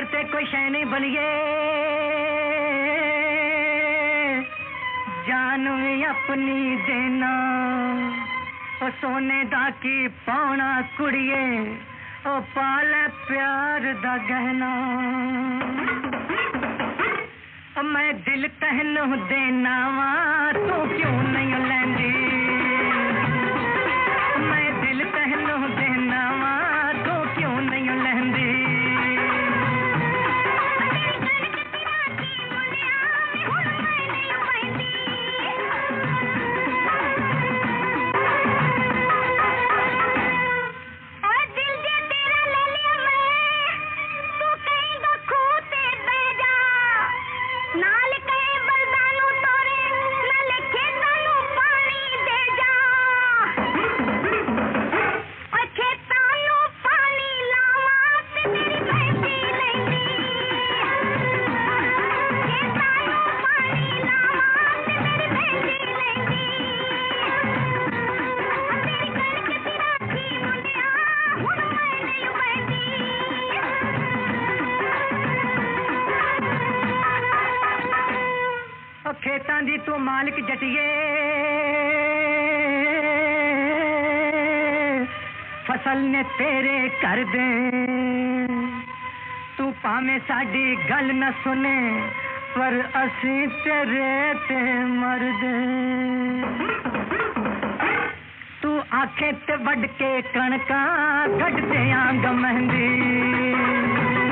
तेरे ते कोई शै नहीं बलिए जान भी अपनी देना ओ सोने दा की पाउना कुड़िए ओ पाले प्यार दा गहना ओ मैं दिल तहनु देना वा तू क्यों नहीं लैंदी मैं दिल तहनु देना वा तू क्यों नहीं लैंदी खेतां दी तू मालिक जटिए फसल ने तेरे कर दे तू भावें साडी गल न सुने पर असी तेरे ते मर दे तू आखे ते वड के कणकां कट देआंग मेहंदी